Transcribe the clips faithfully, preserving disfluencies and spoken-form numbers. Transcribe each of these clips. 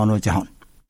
و جهان.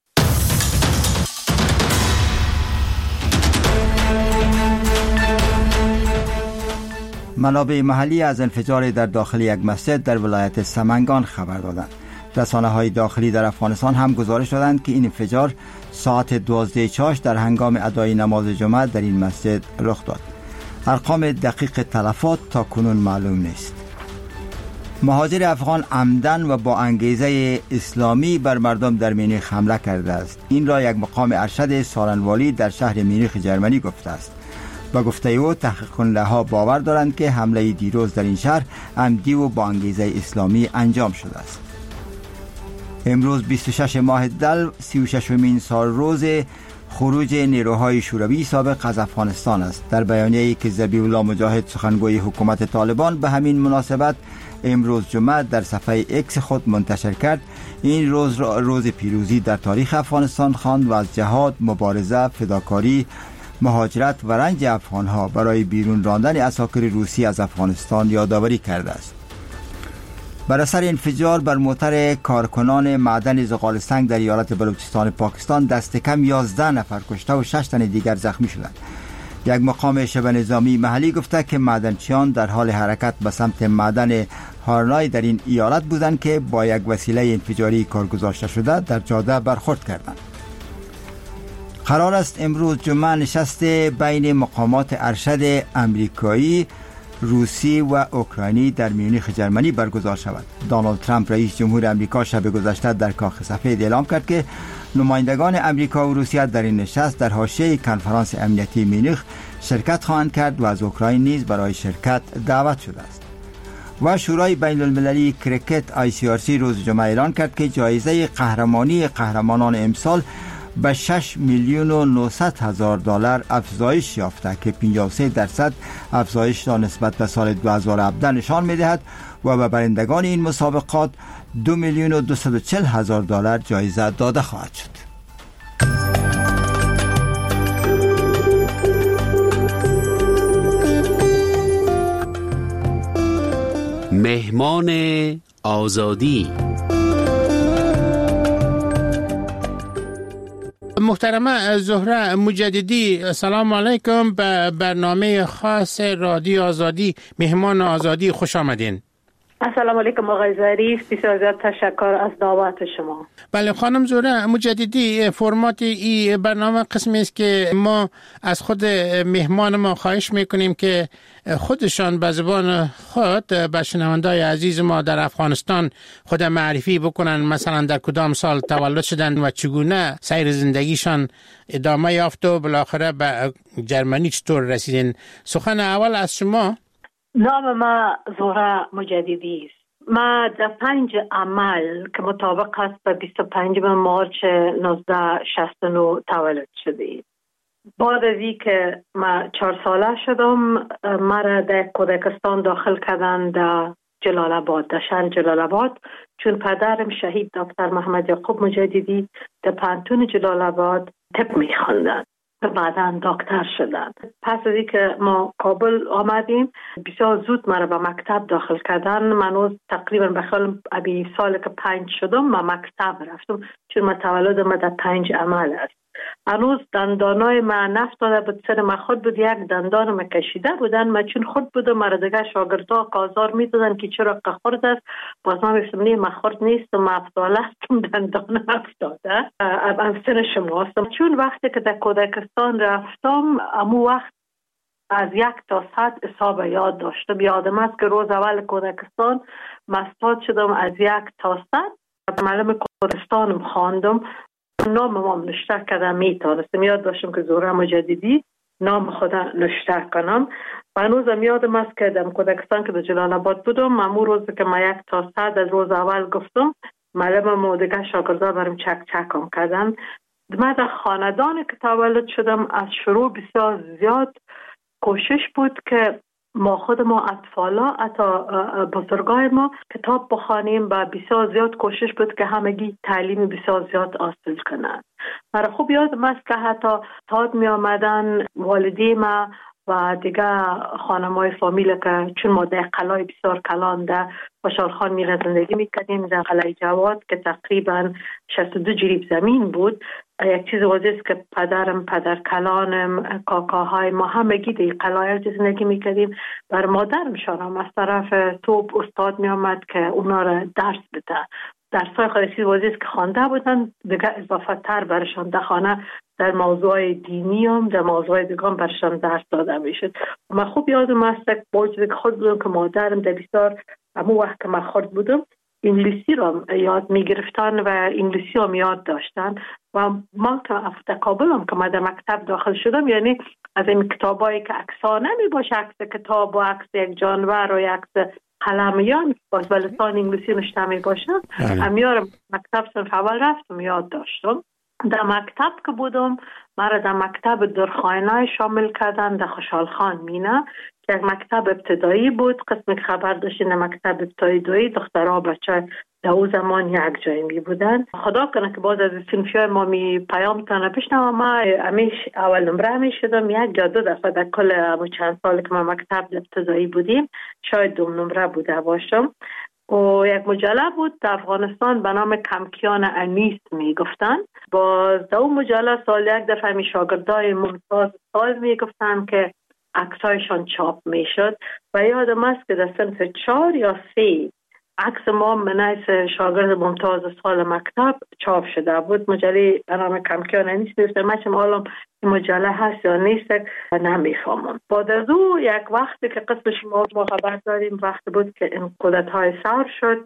منابع محلی از انفجار در داخل یک مسجد در ولایت سمنگان خبر دادند. رسانه‌های داخلی در افغانستان هم گزارش دادند که این انفجار ساعت دوازده چاش در هنگام ادای نماز جمعه در این مسجد رخ داد. ارقام دقیق تلفات تا کنون معلوم نیست. مهاجر افغان عمدن و با انگیزه اسلامی بر مردم در مینیخ حمله کرده است. این را یک مقام ارشد سالنوالی در شهر مینیخ جرمنی گفته است. با گفته او تحقیق کننده‌ها باور دارند که حمله دیروز در این شهر عمدی و با انگیزه اسلامی انجام شده است. امروز بیست و شش ماه دل سی و ششمین سال روز خروج نیروهای شوروی سابق از افغانستان است. در بیانیه‌ای که ذبیح الله مجاهد سخنگوی حکومت طالبان به همین مناسبت امروز جمعه در صفحه اکس خود منتشر کرد، این روز را روز پیروزی در تاریخ افغانستان خواند و از جهاد، مبارزه، فداکاری، مهاجرت و رنج افغانها برای بیرون راندن عساکر روسی از افغانستان یادآوری کرده است. بر اثر انفجار بر موتر کارکنان معدن زغال سنگ در ایالت بلوچستان پاکستان دست کم یازده نفر کشته و شش تن دیگر زخمی شدند. یک مقام شبه نظامی محلی گفته که معدنچیان در حال حرکت به سمت معدن هارنای در این ایالت بودند که با یک وسیله انفجاری کار گذاشته شده در جاده برخورد کردند. قرار است امروز جمعه نشست بین مقامات ارشد امریکایی، روسی و اوکراینی در میونیخ جرمنی برگزار شود. دونالد ترامپ رئیس جمهور امریکا شب گذشته در کاخ سفید اعلام کرد که نمایندگان امریکا و روسیه در این نشست در حاشیه کنفرانس امنیتی میونیخ شرکت خواهند کرد و از اوکراین نیز برای شرکت دعوت شده است. و شورای بین المللی کرکت آی سی آر سی روز جمعه اعلان کرد که جایزه قهرمانی قهرمانان امسال به شش میلیون و نهصد هزار دلار افزایش یافته که پنجاه و سه درصد افزایش را نسبت به سال دو هزار و هفده نشان می‌دهد و به برندگان این مسابقات دو میلیون و دویست و چهل هزار دلار جایزه داده خواهد شد. مهمان آزادی. محترمه زهره مجددی، سلام علیکم. به برنامه خاص رادیو آزادی مهمان آزادی خوش آمدین. السلام علیکم آقای ظریف، بسیار زیاد تشکر از دعوت شما. بله خانم زهره مجددی، فرمات این برنامه قسمی است که ما از خود مهمان ما خواهش میکنیم که خودشان به زبان خود به شنوندای عزیز ما در افغانستان خود معرفی بکنن، مثلا در کدام سال تولد شدن و چگونه سیر زندگیشان ادامه یافت و بالاخره به جرمنی چطور رسیدن. سخن اول از شما. نام ما زهره مجددی است. ما در پنج عمل که مطابق است به بیست و پنجم مارچ نوزده شصت و نه تولد شدیم. بعد از این که ما چهار ساله شدم، مرا در کودکستان داخل کردن در جلال آباد، در شهر جلال آباد، چون پدرم شهید دکتر محمد یعقوب مجددی در پانتون جلال آباد طب می‌خواندند و بعداً دکتر شدند. پس از اینکه ما کابل آمدیم، بسیار زود مرا به مکتب داخل کردن. من تقریبا به خیال ابی سال که پنج شدم ما مکتب رفتم، چون ما تولدم در پنج عمل است. هنوز دندانای من نفتاده بود، سر من خود بود، یک دندان من کشیده بودن. من چون خود بودم، مرا دیگه شاگردها کازار میدادن که چرا قخورد است. باز من گفتم نه، من خورد نیست، من افتاله هستم، دندان افتاده. ام سن شما هستم. چون وقتی که در کودکستان رفتم، امو وقت از یک تا صد حساب یاد داشتم. یادم است که روز اول کودکستان مستاد شدم از یک تا صد. معلم کودکستانم خواندم، نام ما نشته کردم، میتونستم یاد داشتم که زهره مجددی نام خدا نشته کنم. و هنوزم یادم است که در کودکستان که در جلال آباد بودم، امو روز که ما یک تا صد از روز اول گفتم، معلم ما دیگه شاگردا برام چک چکم کردن. من در خاندانی که تولد شدم، از شروع بسیار زیاد کوشش بود که ما خود ما اطفالا، حتی بزرگای ما کتاب بخوانیم و بسیار زیاد کوشش بود که همگی تعلیم بسیار زیاد حاصل کنند. مرا خوب یادم است که حتی تاد می آمدن والدی ما و و دیگه خانمای فامیل که چون ما در قلعه بسیار کلان در خوشحال خان میره زندگی میکردیم در قلعه جواد که تقریبا شصت و دو جریب زمین بود. یک چیز واضح است که پدرم، پدر کلانم، کاکاهای ما همگی در قلعه زندگی میکردیم. بر مادرم شانم از طرف توپ استاد میامد که اونا را درس بده. درسای خودشی واضح است که خوانده بودن، دیگه اضافه تر برشان در خانه در موضوع دینی هم در موضوع دیگه هم برشان درس داده میشد. من خوب یادم است که باید که خود بودم که مادرم در بسیار همون وقت که من خورد بودم انگلیسی رو یاد میگرفتن و انگلیسی هم یاد داشتن و ما که در کابل هم که من در مکتب داخل شدم، یعنی از این کتابایی که عکس‌ها نمی باشه، عکس کتاب و عکس یک جانور و عکس قلمیان باز به لسان انگلیسی نشته می باشه، امیار مکتب صنف اول رفتم یاد داشتم. در مکتب که بودم مرا در مکتب درخانه شامل کردن در خوشحال خان مینه که یک مکتب ابتدایی بود. قسم که خبر داشتین در مکتب ابتدایی دخترها بچه در او زمان یک جای می بودن. خدا کنه که باز از صنفی های ما می پیام تانه بشنم. ما همیش اول نمره می شدم، یک یا دو دفعه در کل چند سال که ما مکتب ابتدایی بودیم شاید دوم نمره بوده باشم. و یک مجله بود در افغانستان به نام کمکیان انیس می گفتن. باز در اون مجله سال یک دفعه می شاگردای ممتاز سال می گفتن که عکسایشان چاپ می شد و یادم است که در صنف چهار یا سه عکس ما منیس شاگرد ممتاز سال مکتب چاپ شده بود. مجله به نام کمکیان انیس می گفتن. من چم حالا این مجله هست یا نیست نمیفهمم. بعد از او یک وقتی که قسم شما ما خبر داریم وقت بود که این کودتای سر شد،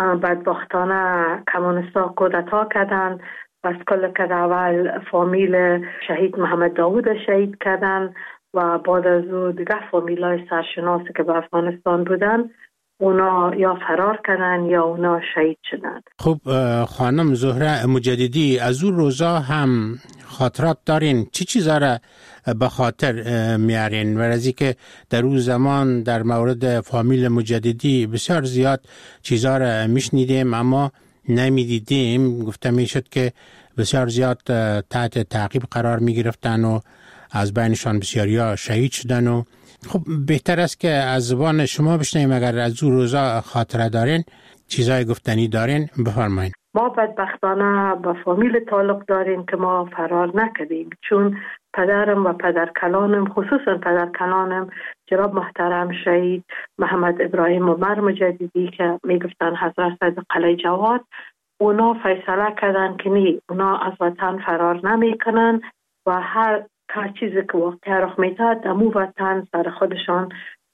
بدبختانه کمونستا کودتا کردن و از کل که اول فامیل شهید محمد داوود شهید کردن و بعد از او دیگه فامیلای سرشناسی که به افغانستان بودن اونا یا فرار کردن یا اونا شهید شدن. خب خانم زهره مجددی، از اون روزا هم خاطرات دارین؟ چی چیزا را به خاطر میارین؟ و از اینکه در اون زمان در مورد فامیل مجددی بسیار زیاد چیزا را میشنیدیم اما نمیدیدیم. گفته میشد که بسیار زیاد تحت تعقیب قرار میگرفتن و از بینشان بسیاریا شهید شدن. و خب بهتر است که از زبان شما بشنویم. اگر از اون روزا خاطره دارین، چیزای گفتنی دارین، بفرمایید. ما بدبختانه با فامیل تعلق داریم که ما فرار نکردیم، چون پدرم و پدر کلانم، خصوصا پدر کلانم جناب محترم شهید محمد ابراهیم عمر مجددی که میگفتن حضرت از قلعه جواد، اونا فیصله کردن که نی، اونا از وطن فرار نمیکنن و هر هر چیزی که واقع رخ میده دمو وطن سر خودشان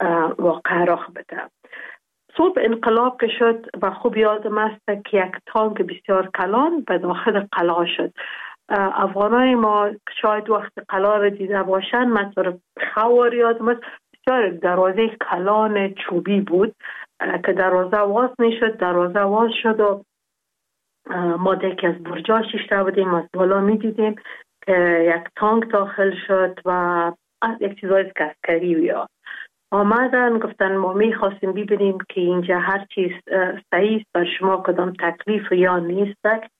واقع رخ بده. صبح انقلاب که شد و خوب یادم است که یک تانک بسیار کلان به داخل قلعه شد. افغانای ما شاید وقت قلعه را دیده باشن، مثلا خوار یادم است بسیار دروازه کلان چوبی بود که دروازه واز میشد، دروازه واز شد و ما دیگه از برجا شیشته بودیم، از بالا میدیدیم که یک تانک داخل شد و یک چیزای عسکری بیا آمدن. گفتن ما میخواستیم ببینیم که اینجا هر چیز صحیح بر شما کدام تکلیف یا نیست.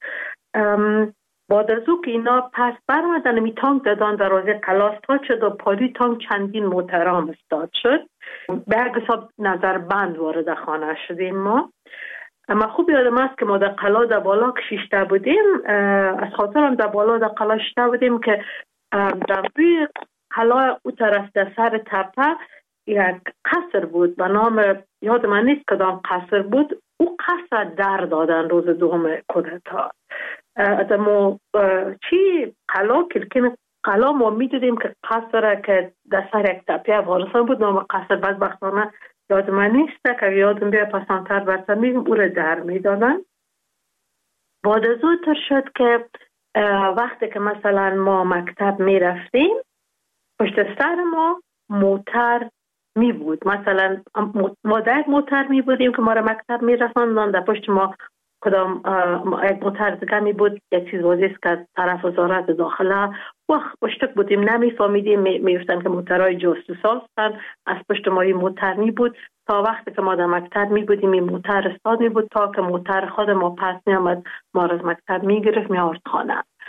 بعد از او که اینا پس برمدن می تانک دادن دروازه قلعه استاد شد و پاری تانک چندین محترم استاد شد. به هر حساب نظر بند وارد خانه شدیم. ما اما خوب یادم است که ما در قلعه در بالا کشیشته بودیم، از خاطرم در بالا در قلعه شده بودیم که در روی قلعه او طرف در سر تپه یک قصر بود به نام، یاد من نیست کدام قصر بود، او قصر در دادن روز دوم کودتا. از ما چی قلعه کلکین قلعه ما میدیدیم که قصر که در سر یک تپه افغانستان بود، نام قصر بدبختانه یاد من نیست که یادم بیا پسانتر برسن میگم او را در میدادن. بعد از او تر شد که وقتی که مثلا ما مکتب میرفتیم پشت سر ما موتر می بود، مثلا ما در یک موتر می بودیم که ما را مکتب می رساندن، در پشت ما کدام یک موتر دیگه می بود، یک چیز واضح که طرف وزارت داخله وقت پشت بودیم نمیفهمیدیم، میفتن که موترهای جاسوسا هستن، از پشت ما این موتر می بود تا وقتی که ما در مکتب می بودیم این موتر استاد می بود تا که موتر خود ما پس می آمد ما را از مکتب می گرفت می آورد خانه.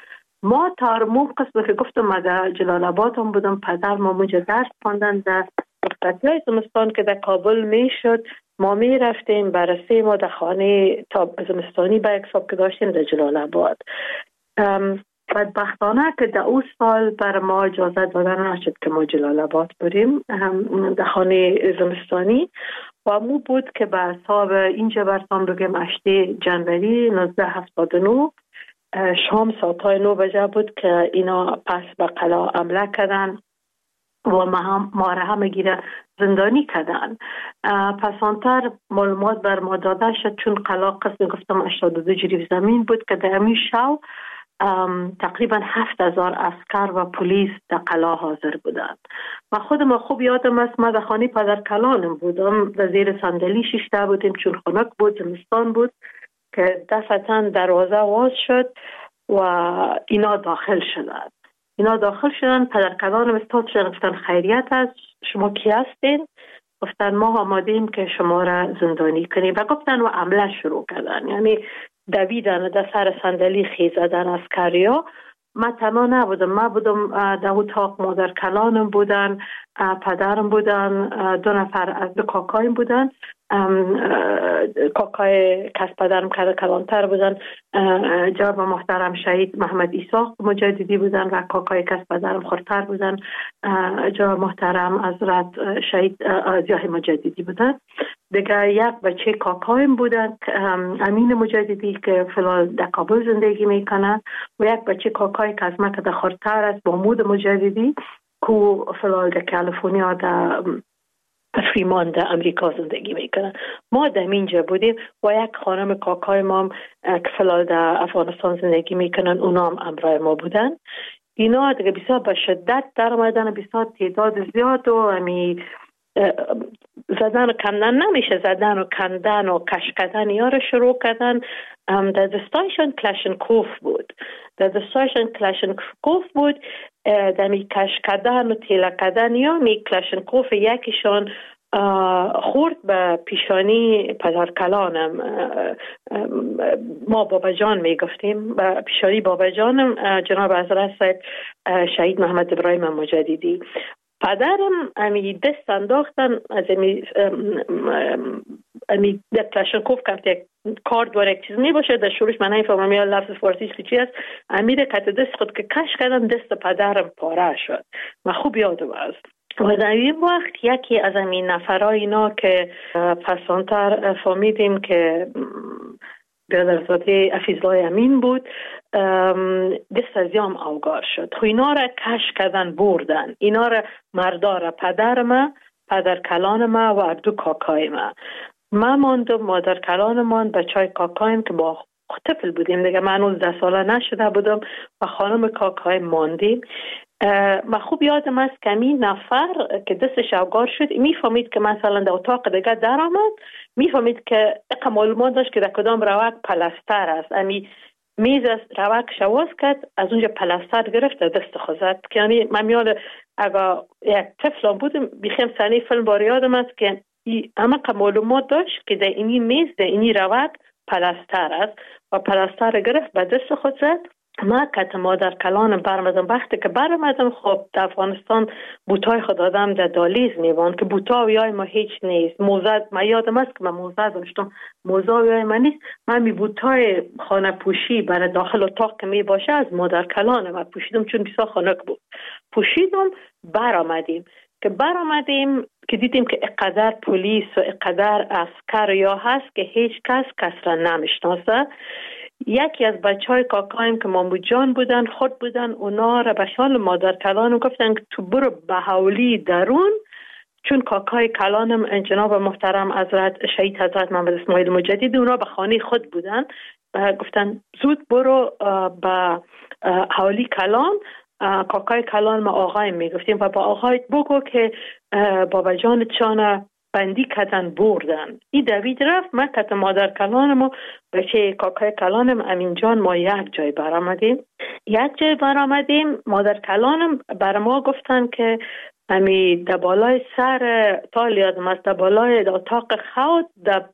ما تارمو قسم که گفتم ما در جلال آباد هم بودم، پدر ما اونجا درس خواندن در رخصتی‌های زمستان که در کابل میشد ما می رفتیم بررسی ما در خانه تا زمستانی به یک حساب که داشتیم در جلال آباد. بدبختانه که در اون سال بر ما اجازه دادن نشد که ما جلال آباد بریم در خانه زمستانی و مو بود که به حساب اینجا برسان بگیم هشتم جنوری نوزده هفتاد و نه شام ساعتای نو بجه بود که اینا پس به قلعه حمله کردن و ما هم ما را همه گیره زندانی کردن. پسانتر معلومات بر ما داده شد چون قلعه قسم گفتم هشتاد و دو جریب زمین بود که در همین شو تقریبا هفت هزار اسکر و پلیس در قلعه حاضر بودند. و خودم خوب یادم است ما در خانه پدر کلانم بودم، در زیر صندلی شیشته بودیم چون خنک بود، زمستان بود که دفعتاً دروازه واز شد و اینا داخل شدند. اینا داخل شدن، پدر کلانم استاد شدن، گفتن خیریت است، شما کی هستین؟ گفتن ما آمادیم که شما را زندانی کنیم و گفتن و عمله شروع کردن، یعنی دویدن در سر صندلی خیزدن از کریا. ما تنها نبودم، ما بودم در اتاق، مادر کلانم بودن، پدرم بودن، دو نفر از دو کاکایم بودن، کاکای کس پدرم کلانتر بودن جناب محترم شهید محمد ایساق مجددی بودن و کاکای کس پدرم خورتر بودن جناب محترم حضرت شهید ضیاء مجددی بودن. دیگه یک بچه کاکایم بودن امین مجددی که فلال در کابل زندگی میکنن و یک بچه کاکای که از ما که در خورتر است محمود مجددی که فلال در کالیفرنیا در فریمان در امریکا زندگی میکنن. ما در اینجا بودیم و یک خانم کاکای ما که فلال در افغانستان زندگی میکنن اونا هم امرای ما بودن. اینا دیگه بسیار به شدت در آمدن، بسیار تعداد زیاد و همی زدن و کندن نمیشه، زدن و کندن و کش کردن یا رو شروع کردن. در دستایشان کلاشنکوف بود، در دستایشان کلاشنکوف بود، در می کش کردن و تیله کردن یا می کلاشنکوف یکیشان خورد به پیشانی پدر کلانم، ما بابا جان می گفتیم، به پیشانی بابا جانم جناب حضرت شهید محمد ابراهیم مجددی. پدرم امی دست انداختن از امی امی در کلاشنکوف که یک کارد و یک چیز می باشه در شروعش من نمیفهمم یا لفظ فارسیش که چی است، امی در کت دست خود که کش کردن دست پدرم پاره شد. من خوب یادم است. و در این وقت یکی از این نفرای اینا که پسانتر فهمیدیم که برادرزاده حفیظالله امین بود دست از یام اوگار شد. خو اینا را کش کردن بردن، اینا را مردار پدر ما، پدر کلان ما و دو کاکای ما. ما ماندم، مادر کلان مان، بچای کاکایم که با طفل بودیم دیگه، من نوزده ساله نشده بودم و خانم کاکای ماندیم. ما خوب یادم است که این نفر که دستش اوگار شد میفهمید که مثلا در اتاق دیگه در آمد، میفهمید که اقا معلومات داشت که در کدام روک پلستر است، امی میز است روک شواز کرد، از اونجا پلستر گرفت در دست خوزد. که یعنی من میاد اگه یک طفلان بودم بیخیم سنی فیلم بار یادم است که اما که معلومات داشت که در اینی میز در اینی روک پلستر است و پلستر گرفت به دست خود زد. ما که مادر کلانم برمدم، وقتی که برمدم خب در افغانستان بوتای خود آدم در دالیز میوان که بوتا ویای ما هیچ نیست، موزه ما یادم است که من موزه داشتم، موزه ویای ما نیست، من می بوتای خانه پوشی برای داخل اتاق که می باشه از مادر کلانم پوشیدم چون بسیار خنک بود، پوشیدم برآمدیم. که برآمدیم که دیدیم که اقدر پلیس و اقدر عسکر یا هست که هیچ کس کس را نمیشناسه. یکی از بچه های کاکایم که مامو جان بودن خود بودن، اونا را به خیال مادر کلانم گفتن که تو برو به حولی درون، چون کاکای کلانم جناب محترم حضرت شهید حضرت محمد اسماعیل مجددی اونا به خانه خود بودن، گفتن زود برو به حولی کلان. کاکای کلان ما آقای میگفتیم و با آقای بگو که بابا جان چانه بندی کردن بردن. این دوید رفت، من کت مادر کلانم و بچه کاکای کلانم امین جان ما یک جای برآمدیم. یک جای برآمدیم مادر کلانم بر ما گفتن که امی در بالای سر تالیازم است، در بالای اتاق خود در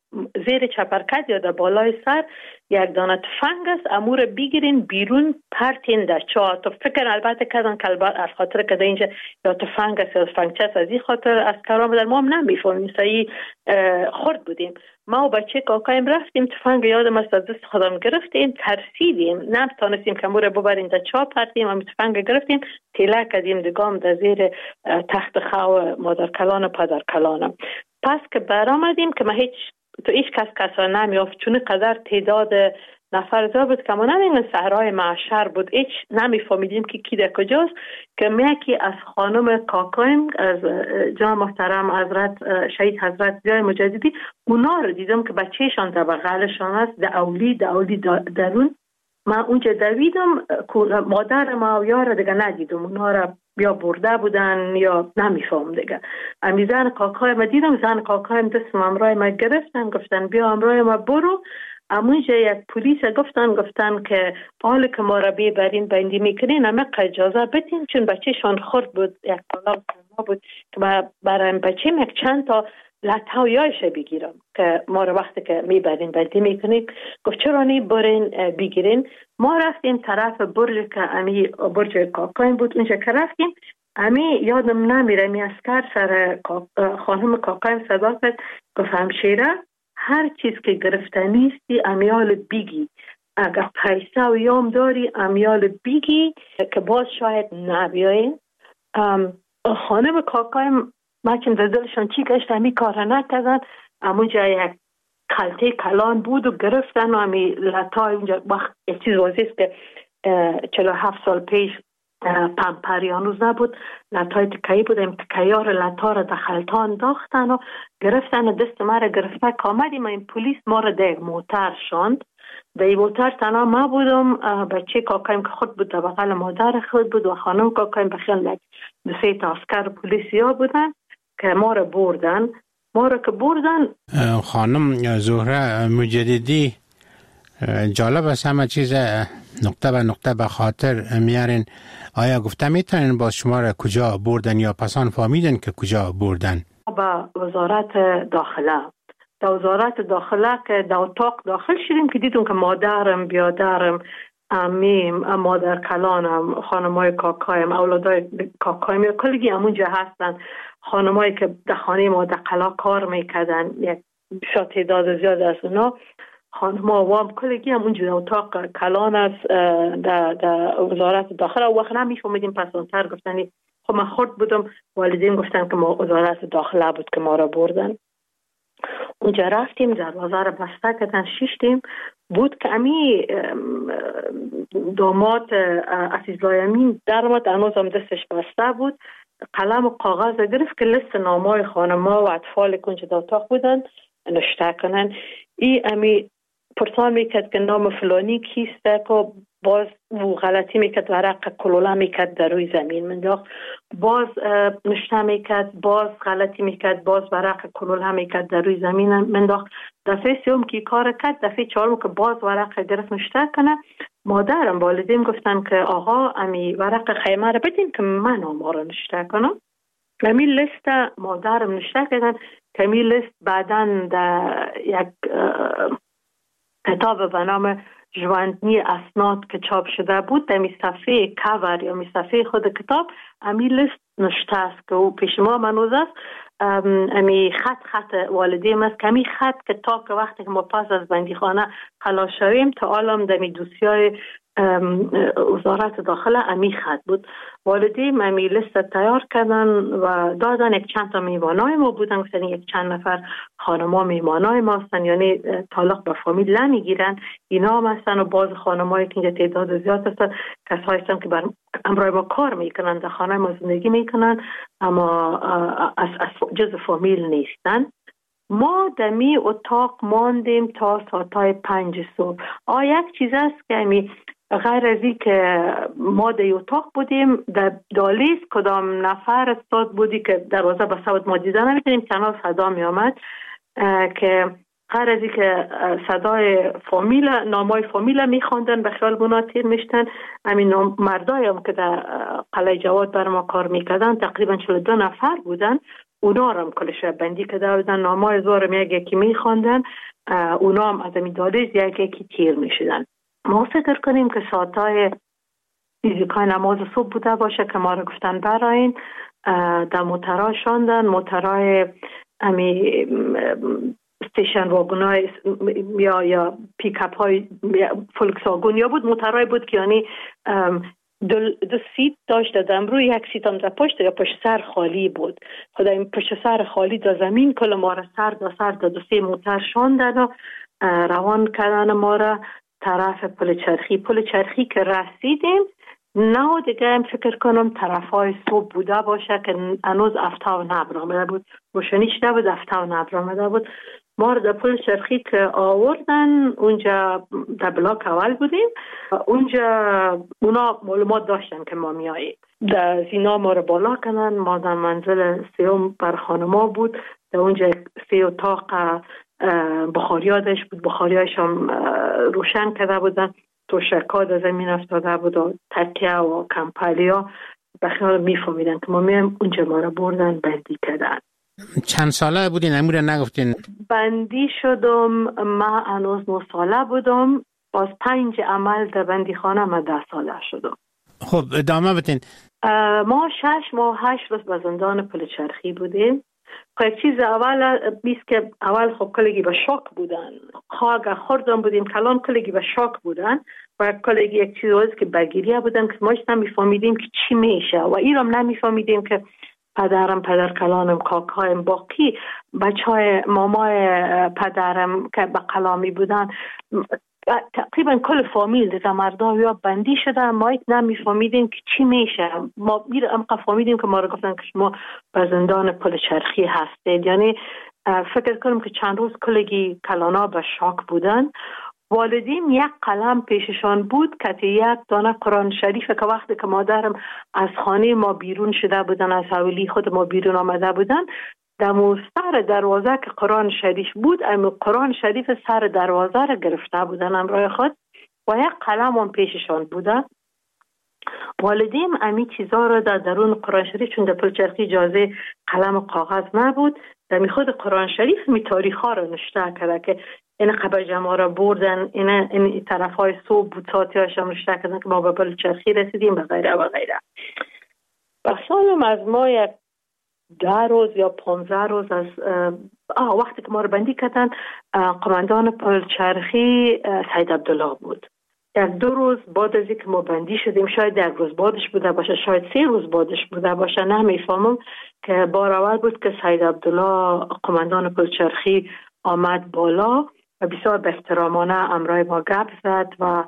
زیر چپرکت یا در بالای سر یک دانه تفنگ است، امور بگیرین بیرون پرتین در چاه. تو فکر البته کردن که از خاطر که اینجا یا تفنگ است یا تفنگچه است، از این خاطر از کرام در ما هم نمیفهمیم، سعی خورد بودیم. ما و بچه کاکایم رفتیم، تفنگ یادم است از دست خودم گرفتیم، ترسیدیم، نتانستیم که امور ببریم در چاه پرتیم، هم تفنگ گرفتیم، تیله کردیم دگام در زیر تخت خو مادر کلان و پدر کلانم. پس که برآمدیم که ما هیچ تو هیچ کس کسا نمیافت، چون قدر تعداد نفر زیاد بود که ما نمیدونیم صحرای معشر بود، هیچ نمیفهمیدیم که کی در کجاست. که یکی از خانم کاکایم از جان محترم حضرت شهید حضرت ضیای مجددی، اونا رو دیدم که بچهشان در بغلشان است، در اولی در اولی درون. من اونجا دویدم، مادر ما و یار دیگه ندیدم، اونا رو یا برده بودن یا نمیفهم دیگه. امی زن کاکای ما دیدم، زن کاکایم دستم امرای ما گرفتن، گفتن بیا امرای ما برو. امونجا یک پلیس گفتن گفتن که حالا که ما را بیبرین بندی میکنین اما اجازه بدین، چون بچه شان خورد بود، یک طلاق ما بود که برای بچه یک چند تا لطایش بگیرم که ما را وقتی که میبرین بندی میکنین. گفت چرا نی برین بگیرین. ما رفتیم طرف برج که امی برج کاکایم بود، اونجا که رفتیم امی یادم نمیره، می اسکر سر خانم کاکایم صدا کرد، گفت همشیره هر چیز که گرفته نیستی امیال بیگی، اگر پیسه و یام داری امیال بیگی که باز شاید نبیاین. خانم کاکایم مچم در دلشان چی گشت، امی کار نکردن. امونجا یک خلطه کلان بود و گرفتن و امی لطای اونجا وقت یک چیز واضحه که چلو هفت سال پیش پمپری هنوز نبود، لطای تکایی بود، این تکایار لطا را در خلطه انداختن و گرفتن و دست ما را گرفته که آمدیم. این پلیس ما را در موتر شاند. در این موتر تنها ما بودم، بچه کاکایم که خود بود در بغل مادر خود بود و خانم کاکایم بخیل دو سه تا اسکر پلیسی ها بودن که ما را بردن. ما را که بردن، خانم زهره مجددی جالب است، همه چیز نقطه به نقطه به خاطر میارین. آیا گفته میتونین باز شما را کجا بردن یا پسان فهمیدن که کجا بردن؟ با وزارت داخله در وزارت داخله که در اتاق داخل شدیم که دیدم که مادرم بیادرم امیم مادر کلانم خانمای کاکایم اولادای کاکایم یا کلگی همونجا هستن، خانمایی که در خانه ما در قلا کار میکردن، یک بسیار تعداد زیاد از اونا خانم آوام کلگی هم اونجا اتاق کلان است در, در وزارت داخل. و وقت نمیفهمیدیم، پس اونتر گفتنی خب من خورد بودم، والدین گفتن که ما وزارت داخله بود که ما را بردن. اونجا رفتیم، دروازه را بسته کردن، شیشتیم. بود که امی داماد عزیزالله امین در ما هنوز هم دستش بسته بود، قلم و کاغذ گرفت که لیست نامای خانما و اطفال که اونجا در اتاق بودن نوشته کنن. ای امی پرسان میکرد که نام فلانی کیسته، که باز و غلطی میکرد، ورق کلوله میکرد در روی زمین منداخت، باز نشته میکرد، باز غلطی میکرد، باز ورق کلوله میکرد در روی زمین منداخت. دفعه سوم که کار کرد، دفعه چهارم که باز ورق گرفت نشته کنه. مادرم والدین گفتن که آقا امی ورق خیمه رو بدین که من آما رو نشته کنم. امی لیست مادرم نشته کردن که امی لیست بعداً در یک کتاب به نام ژواندنی اسناد که چاپ شده بود، در می صفحه کاور یا می صفحه خود کتاب امی لیست نشته است که او پیش ما منوز است. امی خط خط والدیم است که امی خط که تا که وقتی که ما پاس از بندیخانه خلاص شویم تا عالم در می دوسیای وزارت داخله امی خط بود. والدین امی لیست تیار کردن و دادن. یک چند تا میوانای ما بودن، گفتن یک چند نفر خانما میوانای ما هستن، یعنی طلاق به فامیل نمیگیرن، اینا هم هستن. و باز خانمایی که اینجا تعداد زیاد هستن کسایی هستن که بر امرای ما کار میکنن، در خانه ما زندگی میکنن، اما از, از جز فامیل نیستن. ما دمی اتاق ماندیم تا ساعتای پنج صبح. آ یک چیز است که امی غیر از این که ما در اتاق بودیم، در دالیز کدام نفر استاد بودی که دروازه بسته بود، ما دیدن نمیتونیم، تنها صدا می آمد که غیر از این که صدای فامیل نامای فامیل می خواندن به خیال بنا تیر میشتن. همین مردایی هم که در قلعه جواد بر ما کار میکردن تقریبا چهل و دو نفر بودن. اونا رو هم کلش بندی کرده بودن، نامای زورم یک یکی میخواندن، اونا هم از این دالیز یک یکی تیر میشدن. ما فکر کنیم که ساعتهای فیزیکای نماز صبح بوده باشه که ما رو گفتن براین در موترها شاندن، موترهای امی استیشن واگونای یا یا پیکاپ های فولکسواگن یا بود، موترهای بود که یعنی دو, دو سیت داشت دادم روی یک سیت هم در پشت یا پشت سر خالی بود. خدا این پشت سر خالی در زمین کل ما را سر دا سر دا دو سه موتر شاندن و روان کردن ما را طرف پل چرخی. پل چرخی که رسیدیم نه دیگه هم فکر کنم طرف های صبح بوده باشه که هنوز افتا و نبر آمده بود، روشنیش نبود، افتا و نبر آمده بود. ما رو در پل چرخی که آوردن اونجا در بلاک اول بودیم، اونجا اونا معلومات داشتن که ما میاییم، در زینا ما رو بالا کنن. ما در منزل سیوم بر خانما بود، در اونجا سی اتاق بخاریادش بود، بخاریاش هم روشن کرده بودن، توشکا در زمین افتاده بود و تکیه و کمپالیا. بخیال میفهمیدن که ما میم، اونجا ما رو بردن بندی کردن. چند ساله بودین؟ امور نگفتین. بندی شدم ما هنوز نه ساله بودم، باز پنج عمل در بندی خانه ما ده ساله شدم. خب ادامه بدین. ما شش ماه هشت روز به زندان پل چرخی بودیم. خب چیز اول بیست که اول خب کلگی به شاک بودن، خواهد خوردم بودیم کلان کلگی به شاک بودن و کلگی یک چیز روز که بگیریه بودن که ما نمیفهمیدیم که چی میشه و ایرام نمیفهمیدیم که پدرم، پدر کلانم، کاکایم، باقی بچه های مامای پدرم که به کلامی بودن، تقریبا کل فامیل دیگه مردم یا بندی شدن. ما نمیفهمیدیم که چی میشه. ما میرم فهمیدیم که ما رو گفتن که شما به زندان پل چرخی هستید. یعنی فکر کنم که چند روز کلگی کلانا به شاک بودن. والدین یک قلم پیششان بود که یک دانه قرآن شریف که وقتی که مادرم از خانه ما بیرون شده بودن، از حویلی خود ما بیرون آمده بودن، در سر دروازه که قرآن شریف بود، اما قرآن شریف سر دروازه را گرفته بودن امرای خود و یک قلم هم پیششان بوده. والدین امی چیزا را در درون قرآن شریف، چون در پل چرخی اجازه قلم و کاغذ نبود، در می خود قرآن شریف می تاریخ ها را نشته کرده که این قبل جمعه را بردن، این, این طرف های صبح بود، ساعتی هاشم نشته کردن که ما به پل چرخی رسیدیم و غیره و غیره. بخیالم از ما یک ده روز یا پانزده روز از آه وقتی که ما رو بندی کردن، قماندان پل چرخی سید عبدالله بود. یک دو روز بعد از اینکه ما بندی شدیم، شاید یک روز بعدش بوده باشه، شاید سه روز بعدش بوده باشه، نمیفهمم، که بار اول بود که سید عبدالله قماندان پل چرخی آمد بالا و بسیار به احترامانه امرای ما گپ زد و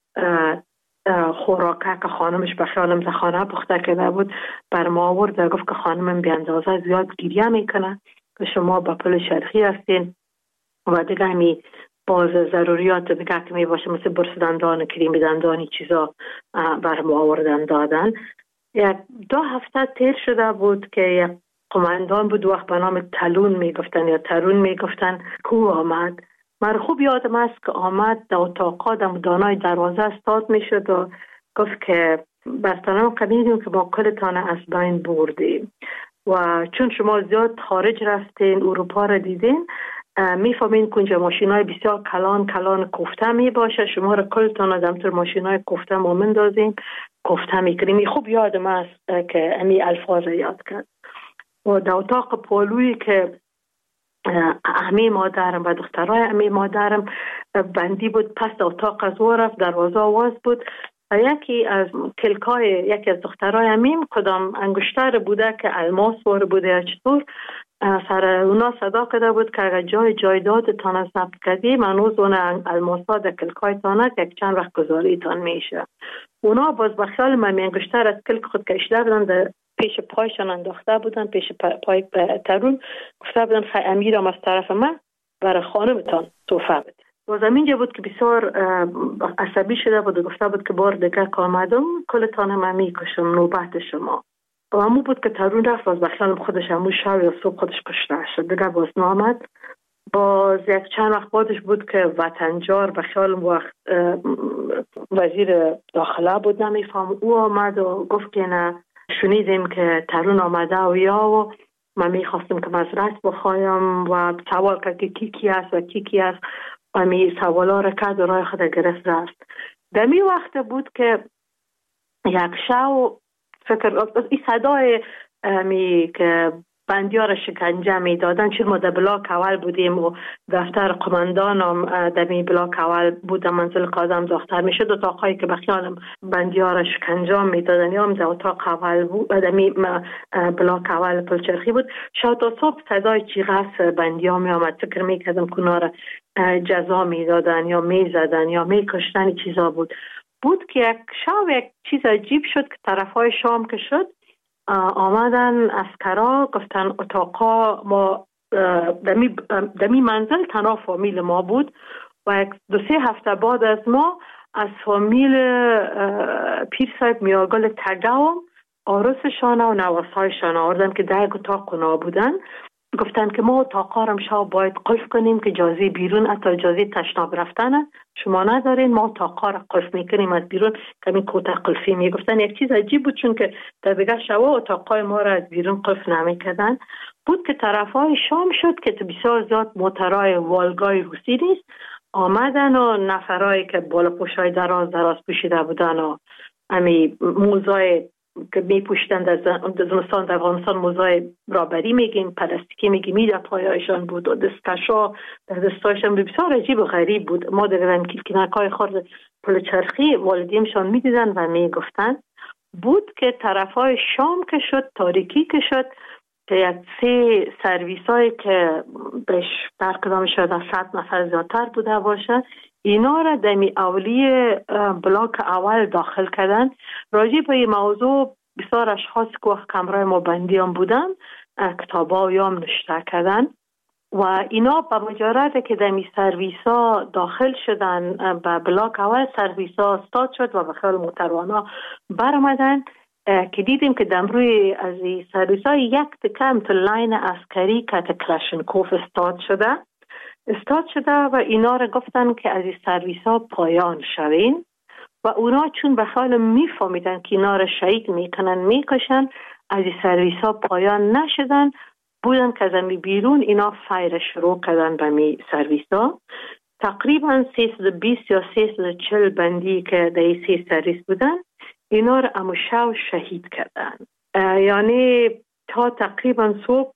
خوراکه که خانمش به خیالم در خانه پخته کرده بود بر ما آورد و گفت که خانمم بی اندازه زیاد گریه میکنه که شما با پل چرخی هستین و دیگه همی باز ضروریات دیگه که می باشه مثل برس دندان، کریم دندانی چیزا بر ما آوردن دادن. یک دو هفته تیر شده بود که یک قماندان بود وقت به نام تلون میگفتن یا ترون میگفتن کو آمد. من خوب یادم است که آمد در اتاقا در دانای دروازه استاد میشد و گفت که بستانم قبیدیم که ما کلتان از بین بردیم و چون شما زیاد خارج رفتین، اروپا را دیدین، میفهمین که اونجا ماشین های بسیار کلان کلان کوفته می باشه، شما را کلتان از همطور ماشین های کوفته ما مندازیم کوفته میکنیم. خوب یادم است که امی الفاظ یاد کرد. و در اتاق پالویی که امی مادرم و دخترای امی مادرم بندی بود، پس اتاق از او رفت، دروازه آواز بود و یکی از کلکای یکی از دخترای امیم کدام انگشتر بوده که الماس وار بوده یا چطور، سر اونا صدا کرده بود که اگر جای جایداد تان از ضبط کردی منوز اون الماسا در کلکای تانه که یک چند وقت گذاری تان میشه. اونا باز بخیال من انگشتر از کلک خود کشیده بودن، در پیش پایشان انداخته بودن، پیش پای ترون گفته بودن خیلی امیرم از طرف من برای خانمتان توفه بده. باز اینجا بود که بسیار عصبی شده بود و گفته بود که بار دیگه که آمدم کلتان من میکشم، نوبت شما. و همون بود که ترون رفت، باز بخیالم خودش همون شب یا صبح خودش کشته شد، دیگه باز نامد. باز یک چند وقت بعدش بود که وطنجار بخیالم وقت وزیر داخله بود نمیفهم، او آمد و گفت که نه شنیدیم که ترون آمده و یا و من میخواستم که مزرعه بخوایم و سوال کرد که کی کی است و کی کی است و می سوالا را کرد و راه خود گرفت رفت. در می وقت بود که یک شو فکر این صدای می که بندیا را شکنجه می دادن، چون ما در بلاک اول بودیم و دفتر قماندان هم در می بلاک اول بود، منزل قاضم دختر می شد. اتاقایی که بخیالم بندیا را شکنجه می دادن یا هم در اتاق اول بود، در می بلاک اول پلچرخی بود. شاید تا صبح صدای چیغ بندیا می آمد، فکر می کردم کنار را جزا می دادن یا می زدن یا می کشتن چیزا بود. بود که یک شب یک چیز عجیب شد که طرفای شام که شد آمدن اسکرا گفتن اتاقا ما دمی, دمی منزل تنها فامیل ما بود و یک دو سه هفته بعد از ما از فامیل پیر صاحب میاگل تگاو آرسشان و نواسایشان آوردن که در اتاق اونا بودن. گفتن که ما اتاقا را شب باید قلف کنیم که اجازه بیرون حتی اجازه تشناب رفتن شما ندارین، ما اتاقا را قلف میکنیم از بیرون کمی کوته قلفی. میگفتن یک چیز عجیب بود چون که در دیگه شبا اتاقای ما را از بیرون قلف نمیکردن. بود که طرفای شام شد که بسیار زیاد موترهای والگای روسی نیست آمدن و نفرهایی که بالا پوشای دراز دراز پوشیده بودن و امی موزای که می پوشیدن در زمستان در افغانستان موزای رابری میگیم، پلاستیکی میگیم، میده پایایشان بود و دستکشا در دستایشان بسیار عجیب و غریب بود. ما در کلکینکای خورد پلچرخی والدینشان میدیدن و میگفتن. بود که طرفای شام که شد تاریکی که شد که یک سه سرویس هایی که بهش برکدام شد از صد نفر زیادتر بوده باشه اینا را دمی اولی بلاک اول داخل کردن. راجع به این موضوع بسیار اشخاص که وقت کمرای ما بندی هم بودن کتابا یا هم نشته کردن و اینا به مجرد که دمی سرویس ها داخل شدن به بلاک اول سرویس ها استاد شد و به خیال موتروانا برمدن که دیدیم که دمروی از این سرویس ها یک تکم تو لاین عسکری که کلاشنکوف استاد شده استاد شده و اینا را گفتن که از این سرویس ها پایان شوین و اونا چون به خیال میفهمیدن که اینا را شهید میکنن میکشن از این سرویس ها پایان نشدن. بودن که از امی بیرون اینا فایر شروع کردن به می سرویس ها. تقریبا سیصد و بیست یا سیصد و چهل بندی که در این سی سرویس بودن اینا را امو شو شهید کردن. یعنی تا تقریبا صبح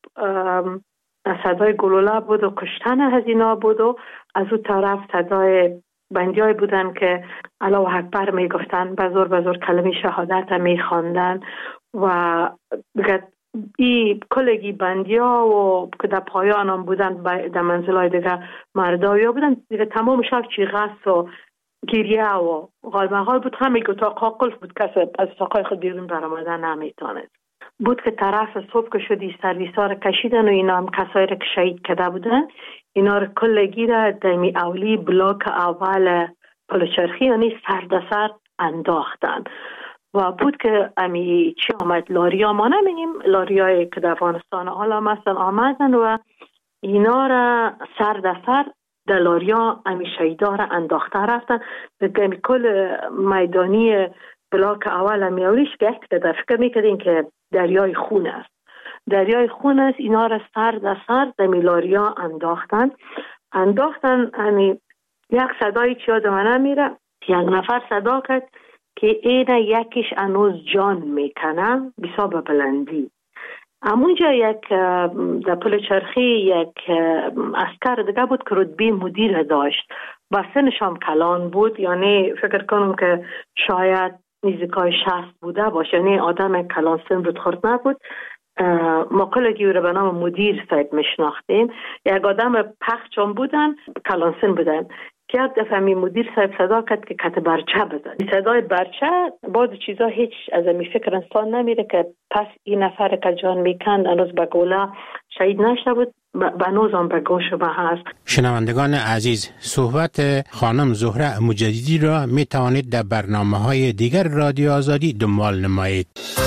صدای گلوله بود و کشتن هزینا بود و از اون طرف صدای بندی های بودن که الله اکبر می گفتن، بزرگ بزرگ کلمه شهادت می خواندن و دیگه ای کلگی بندی ها و که در پایان هم بودن در منزل های دیگه مردایی ها بودن دیگه تمام شب چیغس و گریه و غالمغال بود. همه اتاقا قلف بود، کسی از اتاقای خود بیرون برآمدن نمیتونست. بود که طرف صبح که شدی سرویس ها را کشیدن و اینا هم کسایی را که شهید کرده بودن اینا را کلگی را دمی اولی بلاک اول پلچرخی یعنی سر در سر انداختن و بود که امی چی آمد لاریا ما نمیگیم لاریای که در افغانستان حالا مثلا آمدن و اینا را سر در سر در لاریا امی شهیدا را انداخته رفتن. دمی کل میدانی بلاک اول امی اولیش که در فکر میکردین که دریای خون است دریای خون است اینا را سر در سر در میلاریا انداختن انداختن امی یک صدای چی یاد من نمیره یک نفر صدا کرد که اینه یکیش انوز جان میکنه بسا به بلندی. همونجا یک در پلچرخی یک اسکر دیگه بود که رتبه مدیر داشت و سنش هم کلان بود، یعنی فکر کنم که شاید نزدیکای شصت بوده باشه، یعنی آدم کلان سن رود خورد نبود. ما کلگی رو به نام مدیر صاحب میشناختیم. یک آدم پخچان بودن کلان سن بودن که یک دفعه می مدیر صاحب صدا کرد که کت برچه بزن. صدای برچه بعض چیزا هیچ از می فکر انسان نمیره که پس این نفر که جان میکند هنوز به گوله شهید نشده بود بنوز هم به گوش ما هست. شنوندگان عزیز، صحبت خانم زهره مجددی را می توانید در برنامه های دیگر رادیو آزادی دنبال نمایید.